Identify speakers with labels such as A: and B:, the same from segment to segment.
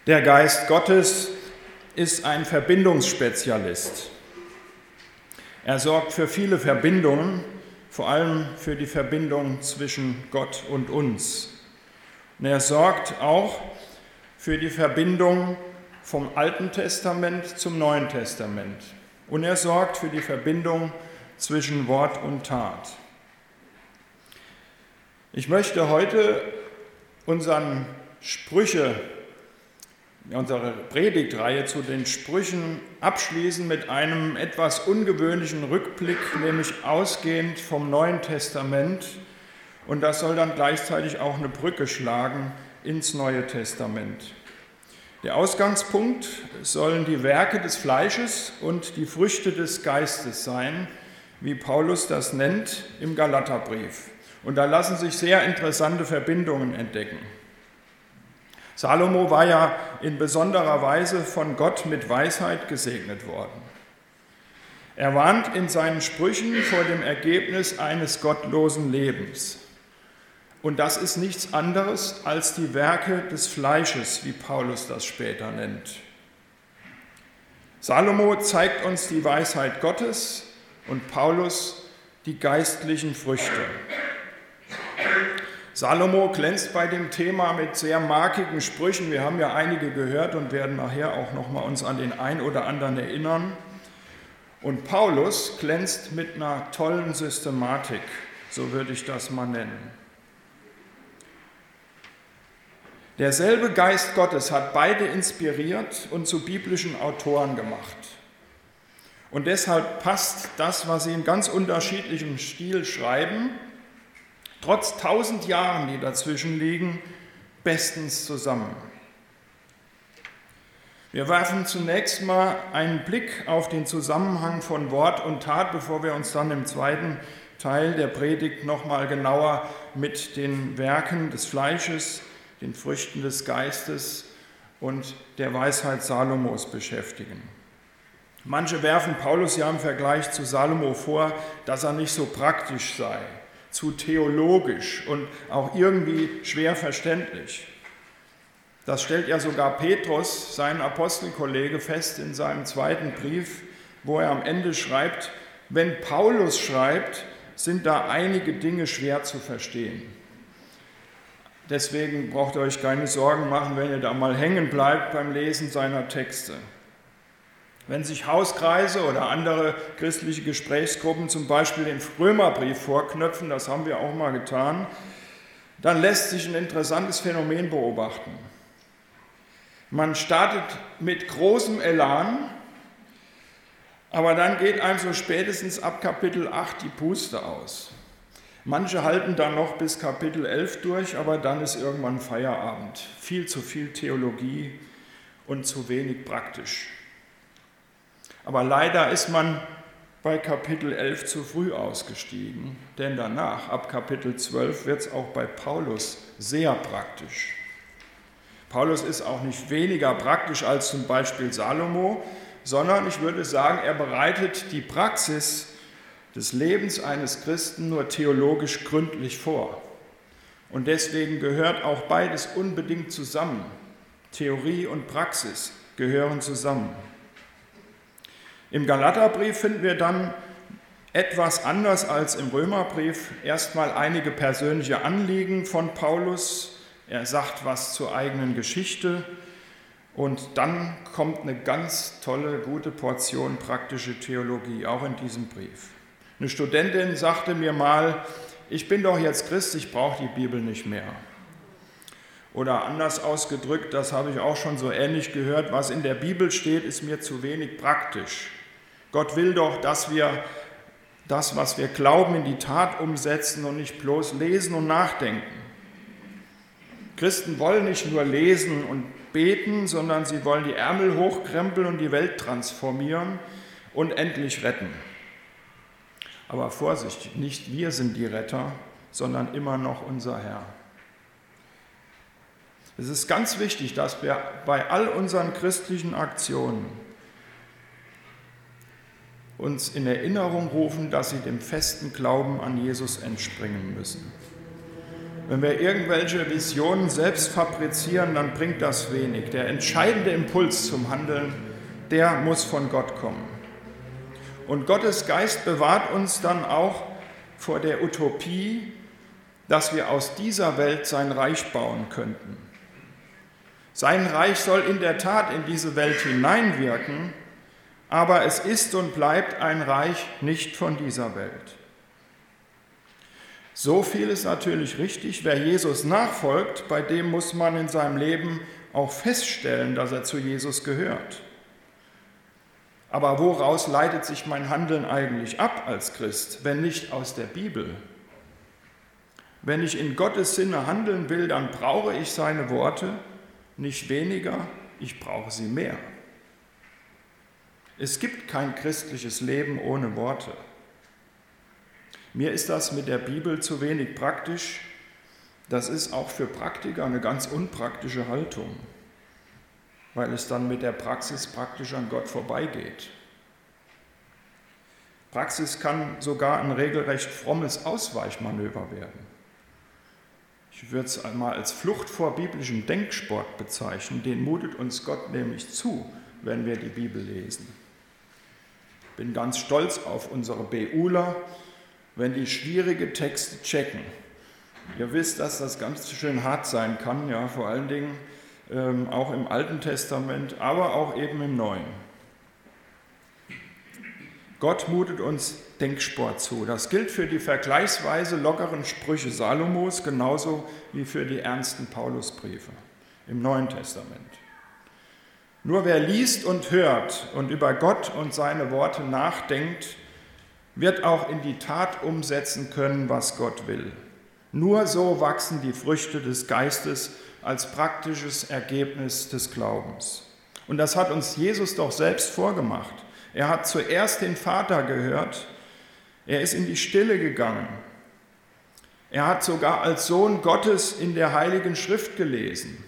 A: Der Geist Gottes ist ein Verbindungsspezialist. Er sorgt für viele Verbindungen, vor allem für die Verbindung zwischen Gott und uns. Und er sorgt auch für die Verbindung vom Alten Testament zum Neuen Testament. Und er sorgt für die Verbindung zwischen Wort und Tat. Ich möchte heute unsere Predigtreihe zu den Sprüchen abschließen mit einem etwas ungewöhnlichen Rückblick, nämlich ausgehend vom Neuen Testament. Und das soll dann gleichzeitig auch eine Brücke schlagen ins Neue Testament. Der Ausgangspunkt sollen die Werke des Fleisches und die Früchte des Geistes sein, wie Paulus das nennt im Galaterbrief. Und da lassen sich sehr interessante Verbindungen entdecken. Salomo war ja in besonderer Weise von Gott mit Weisheit gesegnet worden. Er warnt in seinen Sprüchen vor dem Ergebnis eines gottlosen Lebens. Und das ist nichts anderes als die Werke des Fleisches, wie Paulus das später nennt. Salomo zeigt uns die Weisheit Gottes und Paulus die geistlichen Früchte. Salomo glänzt bei dem Thema mit sehr markigen Sprüchen. Wir haben ja einige gehört und werden nachher auch noch mal uns an den einen oder anderen erinnern. Und Paulus glänzt mit einer tollen Systematik, so würde ich das mal nennen. Derselbe Geist Gottes hat beide inspiriert und zu biblischen Autoren gemacht. Und deshalb passt das, was sie in ganz unterschiedlichem Stil schreiben, trotz 1000 Jahren, die dazwischen liegen, bestens zusammen. Wir werfen zunächst mal einen Blick auf den Zusammenhang von Wort und Tat, bevor wir uns dann im zweiten Teil der Predigt noch mal genauer mit den Werken des Fleisches, den Früchten des Geistes und der Weisheit Salomos beschäftigen. Manche werfen Paulus ja im Vergleich zu Salomo vor, dass er nicht so praktisch sei, zu theologisch und auch irgendwie schwer verständlich. Das stellt ja sogar Petrus, sein Apostelkollege, fest in seinem zweiten Brief, wo er am Ende schreibt, wenn Paulus schreibt, sind da einige Dinge schwer zu verstehen. Deswegen braucht ihr euch keine Sorgen machen, wenn ihr da mal hängen bleibt beim Lesen seiner Texte. Wenn sich Hauskreise oder andere christliche Gesprächsgruppen zum Beispiel den Römerbrief vorknöpfen, das haben wir auch mal getan, dann lässt sich ein interessantes Phänomen beobachten. Man startet mit großem Elan, aber dann geht einem so spätestens ab Kapitel 8 die Puste aus. Manche halten dann noch bis Kapitel 11 durch, aber dann ist irgendwann Feierabend. Viel zu viel Theologie und zu wenig praktisch. Aber leider ist man bei Kapitel 11 zu früh ausgestiegen, denn danach, ab Kapitel 12, wird es auch bei Paulus sehr praktisch. Paulus ist auch nicht weniger praktisch als zum Beispiel Salomo, sondern ich würde sagen, er bereitet die Praxis des Lebens eines Christen nur theologisch gründlich vor. Und deswegen gehört auch beides unbedingt zusammen. Theorie und Praxis gehören zusammen. Im Galaterbrief finden wir dann etwas anders als im Römerbrief erstmal einige persönliche Anliegen von Paulus. Er sagt was zur eigenen Geschichte und dann kommt eine ganz tolle, gute Portion praktische Theologie, auch in diesem Brief. Eine Studentin sagte mir mal, ich bin doch jetzt Christ, ich brauche die Bibel nicht mehr. Oder anders ausgedrückt, das habe ich auch schon so ähnlich gehört, was in der Bibel steht, ist mir zu wenig praktisch. Gott will doch, dass wir das, was wir glauben, in die Tat umsetzen und nicht bloß lesen und nachdenken. Christen wollen nicht nur lesen und beten, sondern sie wollen die Ärmel hochkrempeln und die Welt transformieren und endlich retten. Aber Vorsicht, nicht wir sind die Retter, sondern immer noch unser Herr. Es ist ganz wichtig, dass wir bei all unseren christlichen Aktionen uns in Erinnerung rufen, dass sie dem festen Glauben an Jesus entspringen müssen. Wenn wir irgendwelche Visionen selbst fabrizieren, dann bringt das wenig. Der entscheidende Impuls zum Handeln, der muss von Gott kommen. Und Gottes Geist bewahrt uns dann auch vor der Utopie, dass wir aus dieser Welt sein Reich bauen könnten. Sein Reich soll in der Tat in diese Welt hineinwirken, aber es ist und bleibt ein Reich nicht von dieser Welt. So viel ist natürlich richtig, wer Jesus nachfolgt, bei dem muss man in seinem Leben auch feststellen, dass er zu Jesus gehört. Aber woraus leitet sich mein Handeln eigentlich ab als Christ, wenn nicht aus der Bibel? Wenn ich in Gottes Sinne handeln will, dann brauche ich seine Worte, nicht weniger, ich brauche sie mehr. Es gibt kein christliches Leben ohne Worte. Mir ist das mit der Bibel zu wenig praktisch. Das ist auch für Praktiker eine ganz unpraktische Haltung, weil es dann mit der Praxis praktisch an Gott vorbeigeht. Praxis kann sogar ein regelrecht frommes Ausweichmanöver werden. Ich würde es einmal als Flucht vor biblischem Denksport bezeichnen. Den mutet uns Gott nämlich zu, wenn wir die Bibel lesen. Ich bin ganz stolz auf unsere BUler, wenn die schwierige Texte checken. Ihr wisst, dass das ganz schön hart sein kann, ja, vor allen Dingen auch im Alten Testament, aber auch eben im Neuen. Gott mutet uns Denksport zu. Das gilt für die vergleichsweise lockeren Sprüche Salomos genauso wie für die ernsten Paulusbriefe im Neuen Testament. Nur wer liest und hört und über Gott und seine Worte nachdenkt, wird auch in die Tat umsetzen können, was Gott will. Nur so wachsen die Früchte des Geistes als praktisches Ergebnis des Glaubens. Und das hat uns Jesus doch selbst vorgemacht. Er hat zuerst den Vater gehört, er ist in die Stille gegangen. Er hat sogar als Sohn Gottes in der Heiligen Schrift gelesen.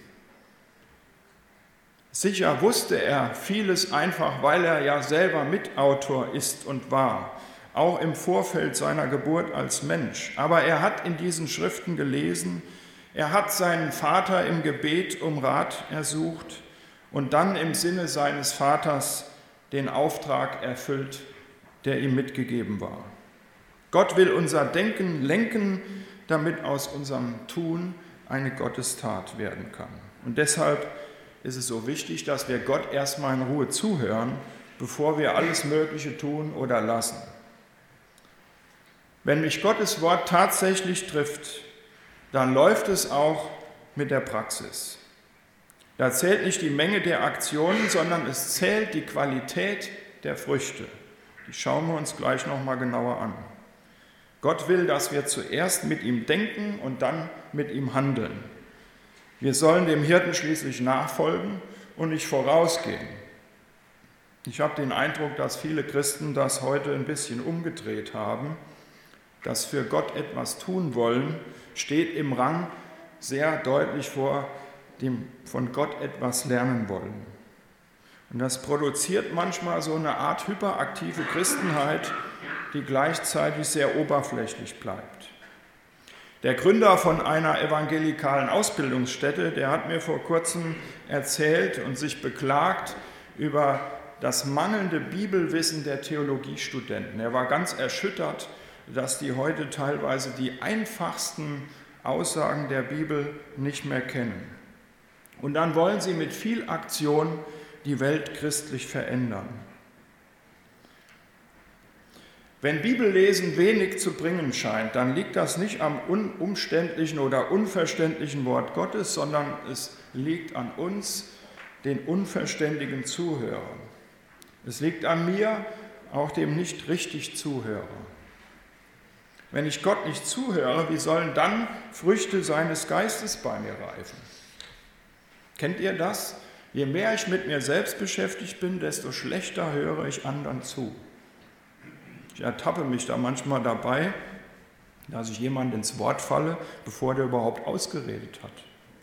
A: Sicher wusste er vieles einfach, weil er ja selber Mitautor ist und war, auch im Vorfeld seiner Geburt als Mensch. Aber er hat in diesen Schriften gelesen, er hat seinen Vater im Gebet um Rat ersucht und dann im Sinne seines Vaters den Auftrag erfüllt, der ihm mitgegeben war. Gott will unser Denken lenken, damit aus unserem Tun eine Gottestat werden kann. Und deshalb ist es so wichtig, dass wir Gott erstmal in Ruhe zuhören, bevor wir alles Mögliche tun oder lassen. Wenn mich Gottes Wort tatsächlich trifft, dann läuft es auch mit der Praxis. Da zählt nicht die Menge der Aktionen, sondern es zählt die Qualität der Früchte. Die schauen wir uns gleich nochmal genauer an. Gott will, dass wir zuerst mit ihm denken und dann mit ihm handeln. Wir sollen dem Hirten schließlich nachfolgen und nicht vorausgehen. Ich habe den Eindruck, dass viele Christen das heute ein bisschen umgedreht haben. Das für Gott etwas tun wollen, steht im Rang sehr deutlich vor dem von Gott etwas lernen wollen. Und das produziert manchmal so eine Art hyperaktive Christenheit, die gleichzeitig sehr oberflächlich bleibt. Der Gründer von einer evangelikalen Ausbildungsstätte, der hat mir vor kurzem erzählt und sich beklagt über das mangelnde Bibelwissen der Theologiestudenten. Er war ganz erschüttert, dass die heute teilweise die einfachsten Aussagen der Bibel nicht mehr kennen. Und dann wollen sie mit viel Aktion die Welt christlich verändern. Wenn Bibellesen wenig zu bringen scheint, dann liegt das nicht am unumständlichen oder unverständlichen Wort Gottes, sondern es liegt an uns, den unverständigen Zuhörern. Es liegt an mir, auch dem nicht richtig Zuhörer. Wenn ich Gott nicht zuhöre, wie sollen dann Früchte seines Geistes bei mir reifen? Kennt ihr das? Je mehr ich mit mir selbst beschäftigt bin, desto schlechter höre ich anderen zu. Ich ertappe mich da manchmal dabei, dass ich jemand ins Wort falle, bevor der überhaupt ausgeredet hat.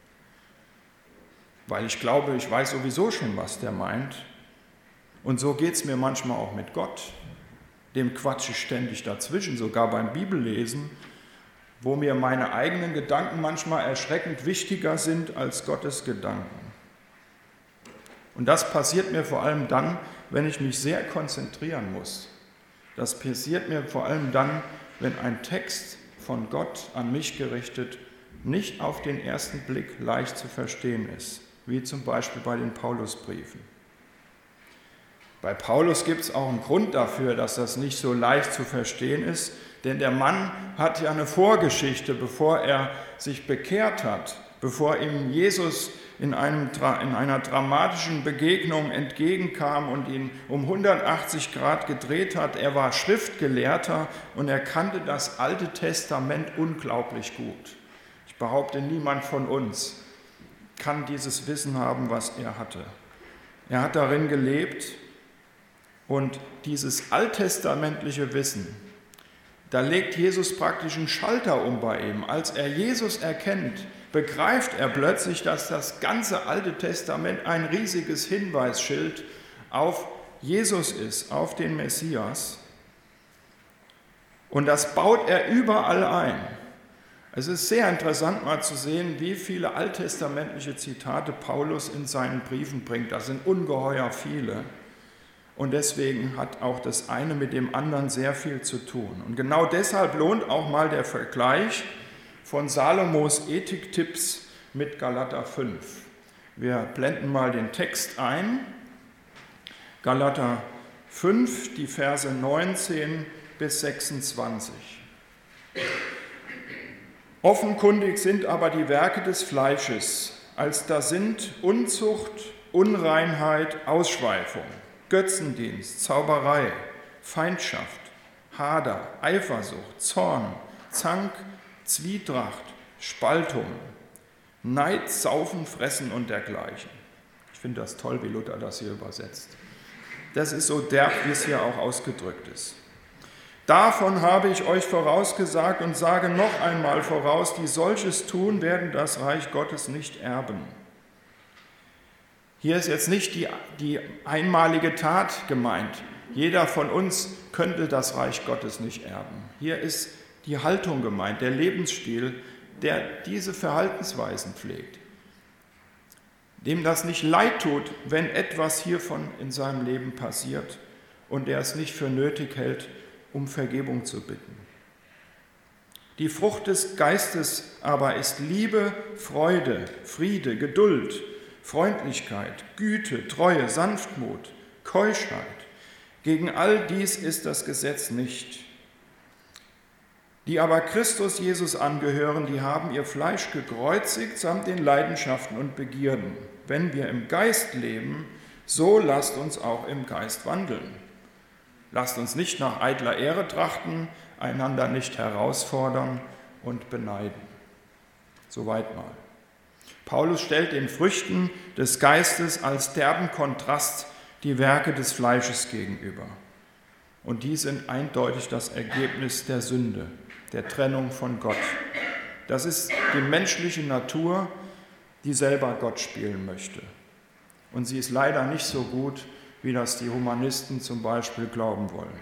A: Weil ich glaube, ich weiß sowieso schon, was der meint. Und so geht es mir manchmal auch mit Gott. Dem quatsche ich ständig dazwischen, sogar beim Bibellesen. wo mir meine eigenen Gedanken manchmal erschreckend wichtiger sind als Gottes Gedanken. Und das passiert mir vor allem dann, wenn ich mich sehr konzentrieren muss. Das passiert mir vor allem dann, wenn ein Text von Gott an mich gerichtet nicht auf den ersten Blick leicht zu verstehen ist, wie zum Beispiel bei den Paulusbriefen. Bei Paulus gibt es auch einen Grund dafür, dass das nicht so leicht zu verstehen ist, denn der Mann hat ja eine Vorgeschichte, bevor er sich bekehrt hat, bevor ihm Jesus in einer dramatischen Begegnung entgegenkam und ihn um 180 Grad gedreht hat. Er war Schriftgelehrter und er kannte das Alte Testament unglaublich gut. Ich behaupte, niemand von uns kann dieses Wissen haben, was er hatte. Er hat darin gelebt und dieses alttestamentliche Wissen, da legt Jesus praktisch einen Schalter um bei ihm. Als er Jesus erkennt, begreift er plötzlich, dass das ganze Alte Testament ein riesiges Hinweisschild auf Jesus ist, auf den Messias. Und das baut er überall ein. Es ist sehr interessant mal zu sehen, wie viele alttestamentliche Zitate Paulus in seinen Briefen bringt. Das sind ungeheuer viele. Und deswegen hat auch das eine mit dem anderen sehr viel zu tun. Und genau deshalb lohnt auch mal der Vergleich von Salomos Ethiktipps mit Galater 5. Wir blenden mal den Text ein. Galater 5, die Verse 19 bis 26. Offenkundig sind aber die Werke des Fleisches, als da sind Unzucht, Unreinheit, Ausschweifung, Götzendienst, Zauberei, Feindschaft, Hader, Eifersucht, Zorn, Zank, Zwietracht, Spaltung, Neid, Saufen, Fressen und dergleichen. Ich finde das toll, wie Luther das hier übersetzt. Das ist so derb, wie es hier auch ausgedrückt ist. Davon habe ich euch vorausgesagt und sage noch einmal voraus, die solches tun, werden das Reich Gottes nicht erben. Hier ist jetzt nicht die einmalige Tat gemeint. Jeder von uns könnte das Reich Gottes nicht erben. Hier ist die Haltung gemeint, der Lebensstil, der diese Verhaltensweisen pflegt. Dem das nicht leid tut, wenn etwas hiervon in seinem Leben passiert und der es nicht für nötig hält, um Vergebung zu bitten. Die Frucht des Geistes aber ist Liebe, Freude, Friede, Geduld, Freundlichkeit, Güte, Treue, Sanftmut, Keuschheit. Gegen all dies ist das Gesetz nicht. Die aber Christus Jesus angehören, die haben ihr Fleisch gekreuzigt samt den Leidenschaften und Begierden. Wenn wir im Geist leben, so lasst uns auch im Geist wandeln. Lasst uns nicht nach eitler Ehre trachten, einander nicht herausfordern und beneiden. Soweit mal. Paulus stellt den Früchten des Geistes als derben Kontrast die Werke des Fleisches gegenüber. Und die sind eindeutig das Ergebnis der Sünde, der Trennung von Gott. Das ist die menschliche Natur, die selber Gott spielen möchte. Und sie ist leider nicht so gut, wie das die Humanisten zum Beispiel glauben wollen.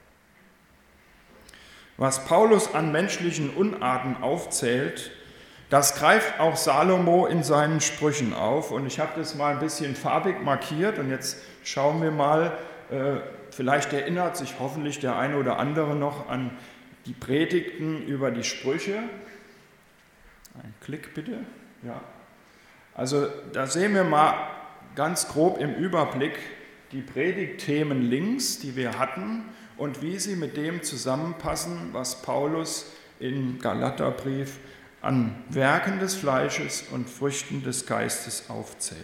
A: Was Paulus an menschlichen Unarten aufzählt, das greift auch Salomo in seinen Sprüchen auf. Und ich habe das mal ein bisschen farbig markiert und jetzt schauen wir mal, vielleicht erinnert sich hoffentlich der eine oder andere noch an die Predigten über die Sprüche. Ein Klick bitte. Ja. Also da sehen wir mal ganz grob im Überblick die Predigtthemen links, die wir hatten und wie sie mit dem zusammenpassen, was Paulus im Galaterbrief an Werken des Fleisches und Früchten des Geistes aufzählt.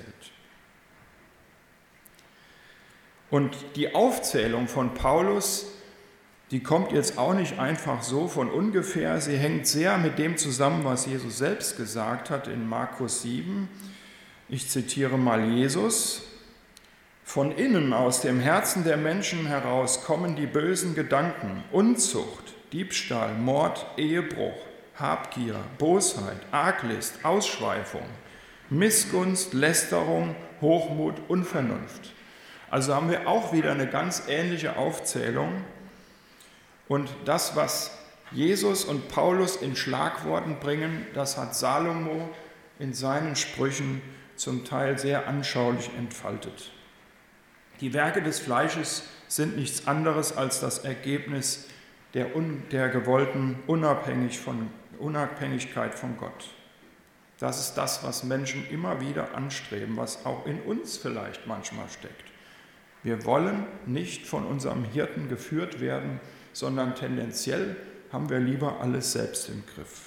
A: Und die Aufzählung von Paulus, die kommt jetzt auch nicht einfach so von ungefähr. Sie hängt sehr mit dem zusammen, was Jesus selbst gesagt hat in Markus 7. Ich zitiere mal Jesus. Von innen aus dem Herzen der Menschen heraus kommen die bösen Gedanken, Unzucht, Diebstahl, Mord, Ehebruch, Habgier, Bosheit, Arglist, Ausschweifung, Missgunst, Lästerung, Hochmut, Unvernunft. Also haben wir auch wieder eine ganz ähnliche Aufzählung. Und das, was Jesus und Paulus in Schlagworten bringen, das hat Salomo in seinen Sprüchen zum Teil sehr anschaulich entfaltet. Die Werke des Fleisches sind nichts anderes als das Ergebnis der gewollten Unabhängigkeit von Gott. Das ist das, was Menschen immer wieder anstreben, was auch in uns vielleicht manchmal steckt. Wir wollen nicht von unserem Hirten geführt werden, sondern tendenziell haben wir lieber alles selbst im Griff.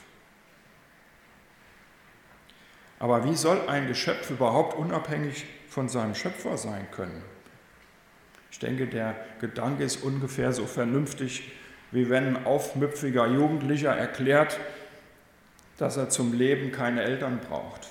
A: Aber wie soll ein Geschöpf überhaupt unabhängig von seinem Schöpfer sein können? Ich denke, der Gedanke ist ungefähr so vernünftig, wie wenn ein aufmüpfiger Jugendlicher erklärt, dass er zum Leben keine Eltern braucht.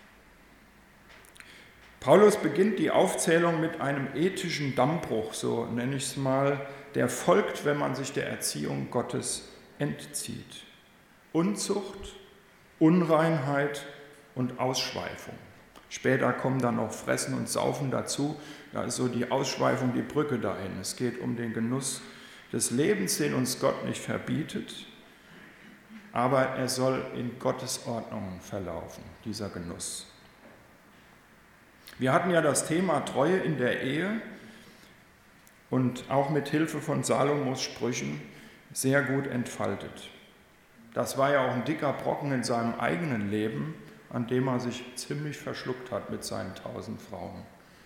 A: Paulus beginnt die Aufzählung mit einem ethischen Dammbruch, so nenne ich es mal, der folgt, wenn man sich der Erziehung Gottes entzieht. Unzucht, Unreinheit und Ausschweifung. Später kommen dann noch Fressen und Saufen dazu. Da ist so die Ausschweifung die Brücke dahin. Es geht um den Genuss des Lebens, den uns Gott nicht verbietet, aber er soll in Gottes Ordnungen verlaufen, dieser Genuss. Wir hatten ja das Thema Treue in der Ehe und auch mit Hilfe von Salomos Sprüchen sehr gut entfaltet. Das war ja auch ein dicker Brocken in seinem eigenen Leben, an dem er sich ziemlich verschluckt hat mit seinen 1000 Frauen.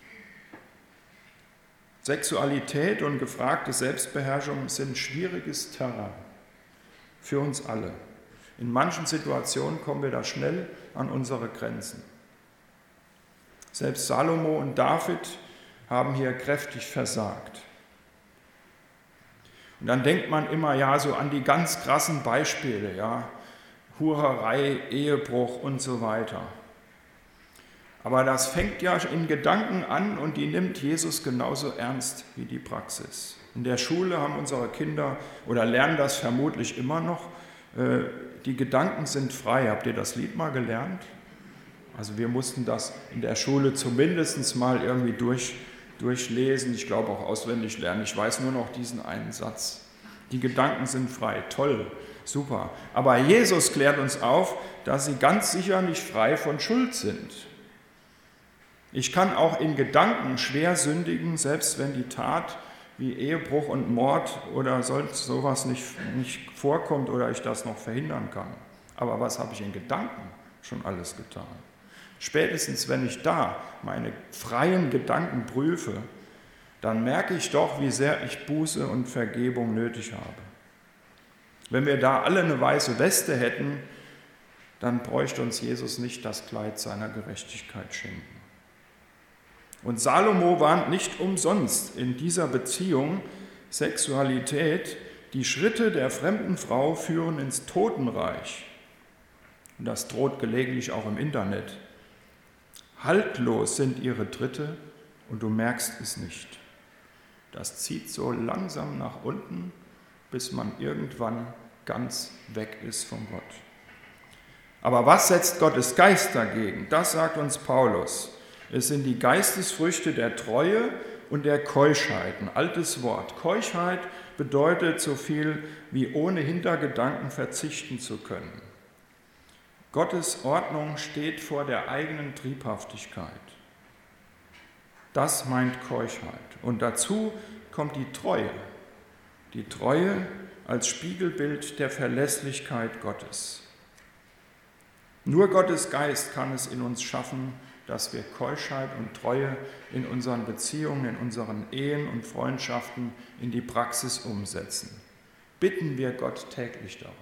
A: Sexualität und gefragte Selbstbeherrschung sind schwieriges Terrain für uns alle. In manchen Situationen kommen wir da schnell an unsere Grenzen. Selbst Salomo und David haben hier kräftig versagt. Und dann denkt man immer ja so an die ganz krassen Beispiele, ja, Hurerei, Ehebruch und so weiter. Aber das fängt ja in Gedanken an und die nimmt Jesus genauso ernst wie die Praxis. In der Schule haben unsere Kinder oder lernen das vermutlich immer noch. Die Gedanken sind frei. Habt ihr das Lied mal gelernt? Also wir mussten das in der Schule zumindest mal irgendwie durchlesen. Ich glaube auch auswendig lernen. Ich weiß nur noch diesen einen Satz. Die Gedanken sind frei. Toll, super. Aber Jesus klärt uns auf, dass sie ganz sicher nicht frei von Schuld sind. Ich kann auch in Gedanken schwer sündigen, selbst wenn die Tat wie Ehebruch und Mord oder sonst sowas nicht vorkommt oder ich das noch verhindern kann. Aber was habe ich in Gedanken schon alles getan? Spätestens, wenn ich da meine freien Gedanken prüfe, dann merke ich doch, wie sehr ich Buße und Vergebung nötig habe. Wenn wir da alle eine weiße Weste hätten, dann bräuchte uns Jesus nicht das Kleid seiner Gerechtigkeit schenken. Und Salomo warnt nicht umsonst in dieser Beziehung Sexualität, die Schritte der fremden Frau führen ins Totenreich. Und das droht gelegentlich auch im Internet. Haltlos sind ihre Tritte und du merkst es nicht. Das zieht so langsam nach unten, bis man irgendwann ganz weg ist von Gott. Aber was setzt Gottes Geist dagegen? Das sagt uns Paulus. Es sind die Geistesfrüchte der Treue und der Keuschheit. Ein altes Wort. Keuschheit bedeutet so viel wie ohne Hintergedanken verzichten zu können. Gottes Ordnung steht vor der eigenen Triebhaftigkeit. Das meint Keuschheit. Und dazu kommt die Treue. Die Treue als Spiegelbild der Verlässlichkeit Gottes. Nur Gottes Geist kann es in uns schaffen, dass wir Keuschheit und Treue in unseren Beziehungen, in unseren Ehen und Freundschaften in die Praxis umsetzen. Bitten wir Gott täglich darum.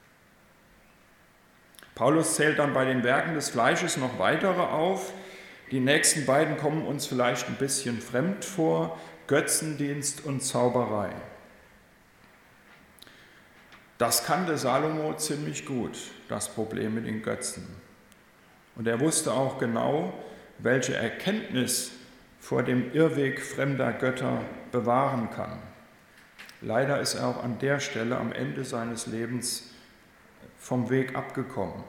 A: Paulus zählt dann bei den Werken des Fleisches noch weitere auf. Die nächsten beiden kommen uns vielleicht ein bisschen fremd vor: Götzendienst und Zauberei. Das kannte Salomo ziemlich gut, das Problem mit den Götzen. Und er wusste auch genau, welche Erkenntnis vor dem Irrweg fremder Götter bewahren kann. Leider ist er auch an der Stelle am Ende seines Lebens vom Weg abgekommen.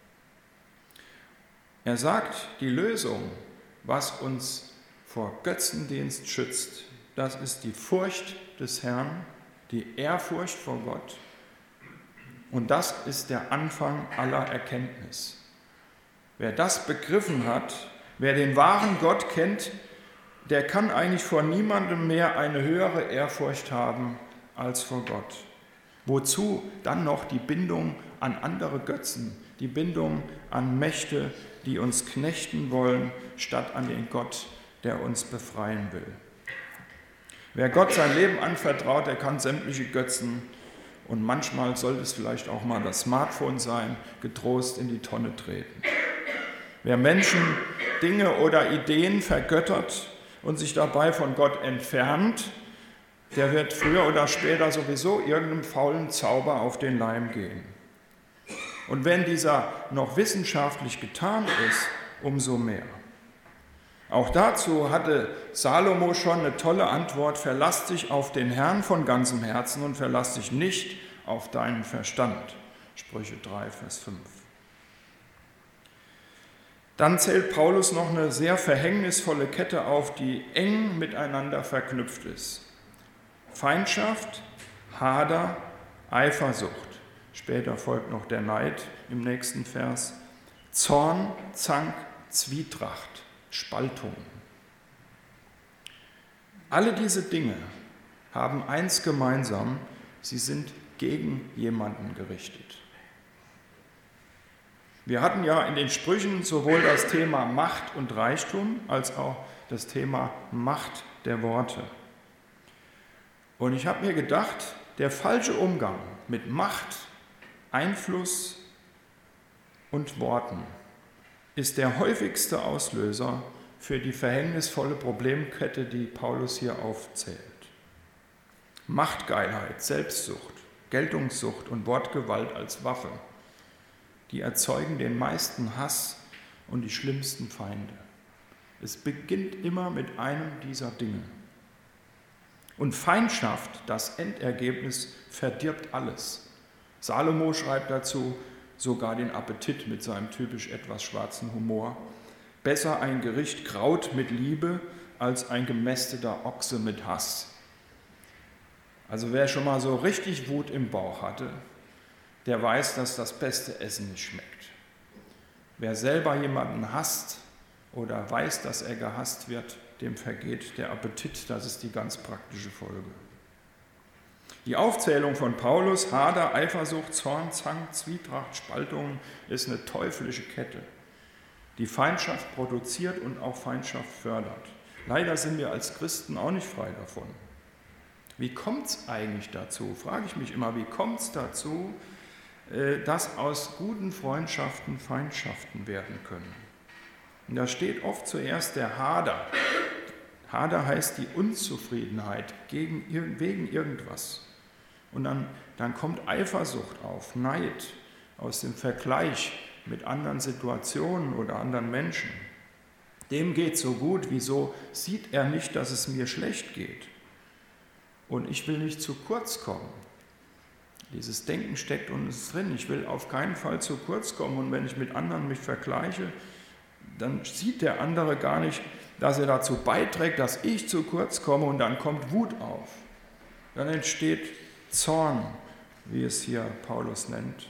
A: Er sagt, die Lösung, was uns vor Götzendienst schützt, das ist die Furcht des Herrn, die Ehrfurcht vor Gott Und das ist der Anfang aller Erkenntnis. Wer das begriffen hat, wer den wahren Gott kennt, der kann eigentlich vor niemandem mehr eine höhere Ehrfurcht haben als vor Gott. Wozu dann noch die Bindung an andere Götzen, die Bindung an Mächte, die uns knechten wollen, statt an den Gott, der uns befreien will. Wer Gott sein Leben anvertraut, der kann sämtliche Götzen, und manchmal sollte es vielleicht auch mal das Smartphone sein, getrost in die Tonne treten. Wer Menschen, Dinge oder Ideen vergöttert und sich dabei von Gott entfernt, der wird früher oder später sowieso irgendeinem faulen Zauber auf den Leim gehen. Und wenn dieser noch wissenschaftlich getan ist, umso mehr. Auch dazu hatte Salomo schon eine tolle Antwort: Verlass dich auf den Herrn von ganzem Herzen und verlass dich nicht auf deinen Verstand. Sprüche 3, Vers 5. Dann zählt Paulus noch eine sehr verhängnisvolle Kette auf, die eng miteinander verknüpft ist. Feindschaft, Hader, Eifersucht. Später folgt noch der Neid im nächsten Vers. Zorn, Zank, Zwietracht, Spaltung. Alle diese Dinge haben eins gemeinsam: sie sind gegen jemanden gerichtet. Wir hatten ja in den Sprüchen sowohl das Thema Macht und Reichtum als auch das Thema Macht der Worte. Und ich habe mir gedacht, der falsche Umgang mit Macht, Einfluss und Worten ist der häufigste Auslöser für die verhängnisvolle Problemkette, die Paulus hier aufzählt. Machtgeilheit, Selbstsucht, Geltungssucht und Wortgewalt als Waffe, die erzeugen den meisten Hass und die schlimmsten Feinde. Es beginnt immer mit einem dieser Dinge. Und Feindschaft, das Endergebnis, verdirbt alles. Salomo schreibt dazu sogar den Appetit mit seinem typisch etwas schwarzen Humor. Besser ein Gericht Kraut mit Liebe als ein gemästeter Ochse mit Hass. Also wer schon mal so richtig Wut im Bauch hatte, der weiß, dass das beste Essen nicht schmeckt. Wer selber jemanden hasst oder weiß, dass er gehasst wird, dem vergeht der Appetit. Das ist die ganz praktische Folge. Die Aufzählung von Paulus, Hader, Eifersucht, Zorn, Zank, Zwietracht, Spaltung, ist eine teuflische Kette, die Feindschaft produziert und auch Feindschaft fördert. Leider sind wir als Christen auch nicht frei davon. Wie kommt es eigentlich dazu? Frage ich mich immer, wie kommt es dazu, dass aus guten Freundschaften Feindschaften werden können? Und da steht oft zuerst der Hader. Hader heißt die Unzufriedenheit wegen irgendwas. Und dann kommt Eifersucht auf, Neid aus dem Vergleich mit anderen Situationen oder anderen Menschen. Dem geht so gut, wieso sieht er nicht, dass es mir schlecht geht? Und ich will nicht zu kurz kommen. Dieses Denken steckt uns drin. Ich will auf keinen Fall zu kurz kommen. Und wenn ich mit anderen mich vergleiche, dann sieht der andere gar nicht, dass er dazu beiträgt, dass ich zu kurz komme, und dann kommt Wut auf. Dann entsteht Zorn, wie es hier Paulus nennt.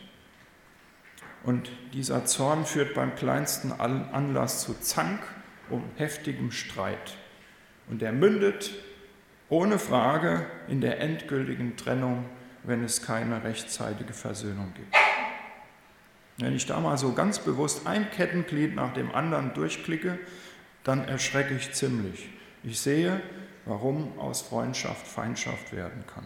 A: Und dieser Zorn führt beim kleinsten Anlass zu Zank und heftigem Streit. Und er mündet ohne Frage in der endgültigen Trennung, wenn es keine rechtzeitige Versöhnung gibt. Wenn ich da mal so ganz bewusst ein Kettenglied nach dem anderen durchklicke, dann erschrecke ich ziemlich. Ich sehe, warum aus Freundschaft Feindschaft werden kann.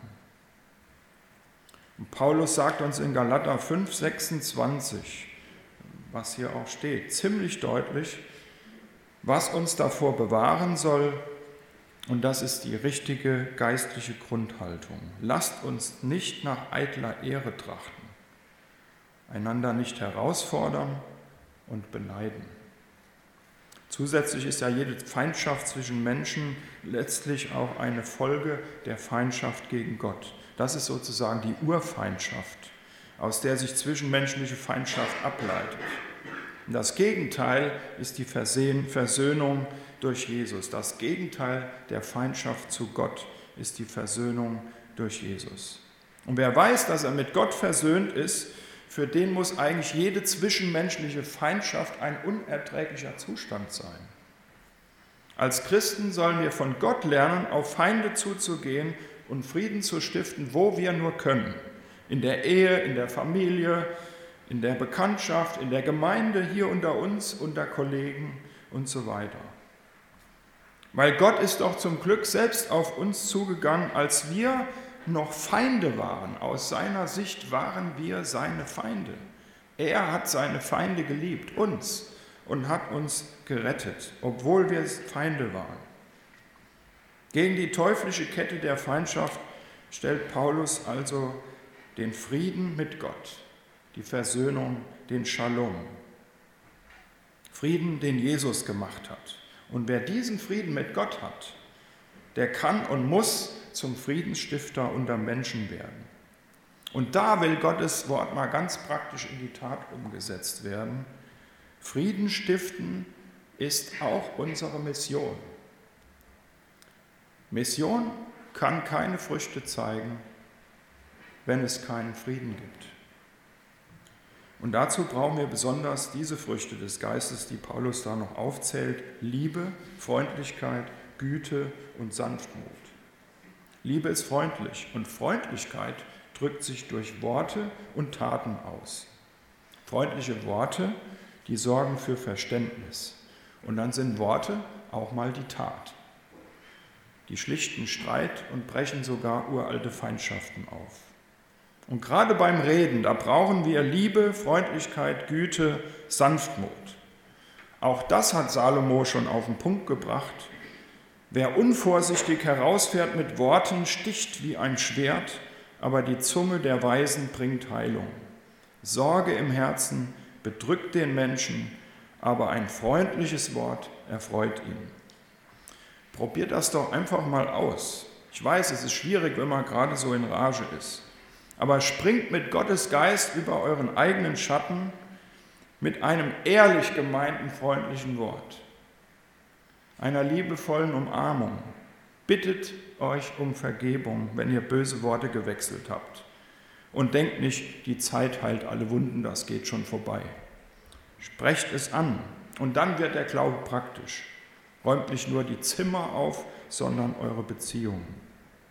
A: Und Paulus sagt uns in Galater 5, 26, was hier auch steht, ziemlich deutlich, was uns davor bewahren soll, und das ist die richtige geistliche Grundhaltung. Lasst uns nicht nach eitler Ehre trachten, einander nicht herausfordern und beneiden. Zusätzlich ist ja jede Feindschaft zwischen Menschen letztlich auch eine Folge der Feindschaft gegen Gott. Das ist sozusagen die Urfeindschaft, aus der sich zwischenmenschliche Feindschaft ableitet. Und das Gegenteil ist die Versöhnung durch Jesus. Das Gegenteil der Feindschaft zu Gott ist die Versöhnung durch Jesus. Und wer weiß, dass er mit Gott versöhnt ist, für den muss eigentlich jede zwischenmenschliche Feindschaft ein unerträglicher Zustand sein. Als Christen sollen wir von Gott lernen, auf Feinde zuzugehen und Frieden zu stiften, wo wir nur können. In der Ehe, in der Familie, in der Bekanntschaft, in der Gemeinde, hier unter uns, unter Kollegen und so weiter. Weil Gott ist doch zum Glück selbst auf uns zugegangen, als wir noch Feinde waren. Aus seiner Sicht waren wir seine Feinde. Er hat seine Feinde geliebt, uns, und hat uns gerettet, obwohl wir Feinde waren. Gegen die teuflische Kette der Feindschaft stellt Paulus also den Frieden mit Gott, die Versöhnung, den Shalom. Frieden, den Jesus gemacht hat. Und wer diesen Frieden mit Gott hat, der kann und muss zum Friedensstifter unter Menschen werden. Und da will Gottes Wort mal ganz praktisch in die Tat umgesetzt werden. Frieden stiften ist auch unsere Mission. Mission kann keine Früchte zeigen, wenn es keinen Frieden gibt. Und dazu brauchen wir besonders diese Früchte des Geistes, die Paulus da noch aufzählt: Liebe, Freundlichkeit, Güte und Sanftmut. Liebe ist freundlich und Freundlichkeit drückt sich durch Worte und Taten aus. Freundliche Worte, die sorgen für Verständnis. Und dann sind Worte auch mal die Tat. Die schlichten Streit und brechen sogar uralte Feindschaften auf. Und gerade beim Reden, da brauchen wir Liebe, Freundlichkeit, Güte, Sanftmut. Auch das hat Salomo schon auf den Punkt gebracht. Wer unvorsichtig herausfährt mit Worten, sticht wie ein Schwert, aber die Zunge der Weisen bringt Heilung. Sorge im Herzen bedrückt den Menschen, aber ein freundliches Wort erfreut ihn. Probiert das doch einfach mal aus. Ich weiß, es ist schwierig, wenn man gerade so in Rage ist. Aber springt mit Gottes Geist über euren eigenen Schatten mit einem ehrlich gemeinten, freundlichen Wort, einer liebevollen Umarmung. Bittet euch um Vergebung, wenn ihr böse Worte gewechselt habt. Und denkt nicht, die Zeit heilt alle Wunden, das geht schon vorbei. Sprecht es an und dann wird der Glaube praktisch. Räumt nicht nur die Zimmer auf, sondern eure Beziehungen.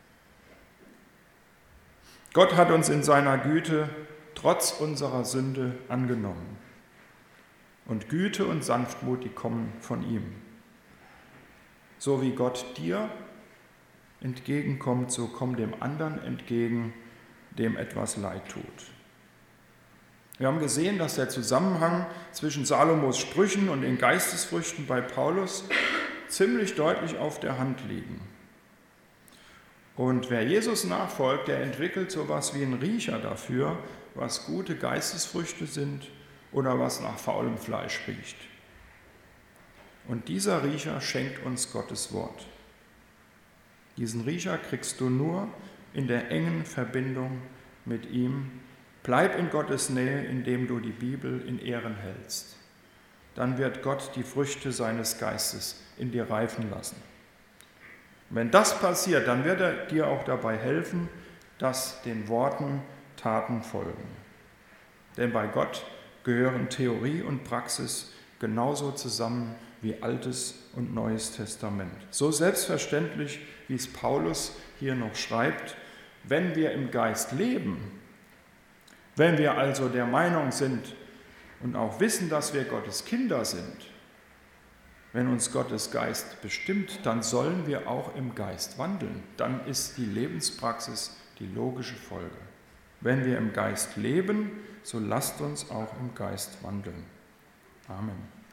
A: Gott hat uns in seiner Güte trotz unserer Sünde angenommen. Und Güte und Sanftmut, die kommen von ihm. So wie Gott dir entgegenkommt, so komm dem anderen entgegen, dem etwas leid tut. Wir haben gesehen, dass der Zusammenhang zwischen Salomos Sprüchen und den Geistesfrüchten bei Paulus ziemlich deutlich auf der Hand liegen. Und wer Jesus nachfolgt, der entwickelt sowas wie einen Riecher dafür, was gute Geistesfrüchte sind oder was nach faulem Fleisch riecht. Und dieser Riecher schenkt uns Gottes Wort. Diesen Riecher kriegst du nur in der engen Verbindung mit ihm. Bleib in Gottes Nähe, indem du die Bibel in Ehren hältst. Dann wird Gott die Früchte seines Geistes in dir reifen lassen. Und wenn das passiert, dann wird er dir auch dabei helfen, dass den Worten Taten folgen. Denn bei Gott gehören Theorie und Praxis genauso zusammen wie Altes und Neues Testament. So selbstverständlich, wie es Paulus hier noch schreibt: Wenn wir im Geist leben, wenn wir also der Meinung sind und auch wissen, dass wir Gottes Kinder sind, wenn uns Gottes Geist bestimmt, dann sollen wir auch im Geist wandeln. Dann ist die Lebenspraxis die logische Folge. Wenn wir im Geist leben, so lasst uns auch im Geist wandeln. Amen.